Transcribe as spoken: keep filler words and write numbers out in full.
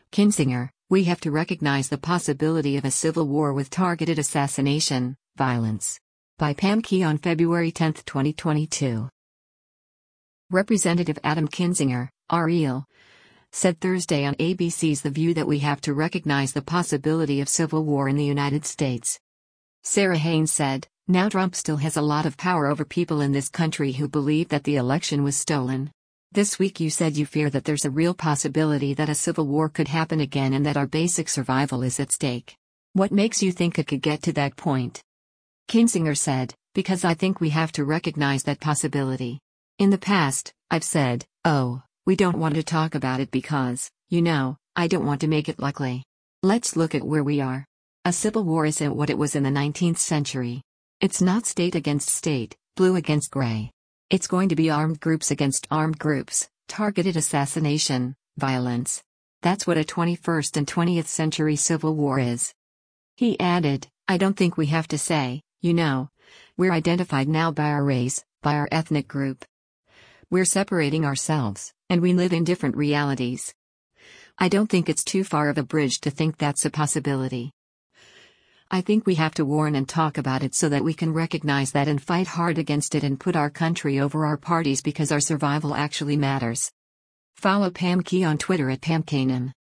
Kinzinger, we have to recognize the possibility of a civil war with targeted assassination, violence. By Pam Key on February tenth, twenty twenty-two. Representative Adam Kinzinger, R E L, said Thursday on A B C's The View that we have to recognize the possibility of civil war in the United States. Sarah Haynes said, "Now Trump still has a lot of power over people in this country who believe that the election was stolen. This week you said you fear that there's a real possibility that a civil war could happen again and that our basic survival is at stake. What makes you think it could get to that point?" Kinzinger said, "Because I think we have to recognize that possibility. In the past, I've said, oh, we don't want to talk about it because, you know, I don't want to make it likely. Let's look at where we are. A civil war isn't what it was in the nineteenth century. It's not state against state, blue against gray. It's going to be armed groups against armed groups, targeted assassination, violence. That's what a twenty-first and twentieth century civil war is." He added, "I don't think we have to say, you know, we're identified now by our race, by our ethnic group. We're separating ourselves, and we live in different realities. I don't think it's too far of a bridge to think that's a possibility. I think we have to warn and talk about it so that we can recognize that and fight hard against it and put our country over our parties because our survival actually matters." Follow Pam Key on Twitter at Pam Kanan.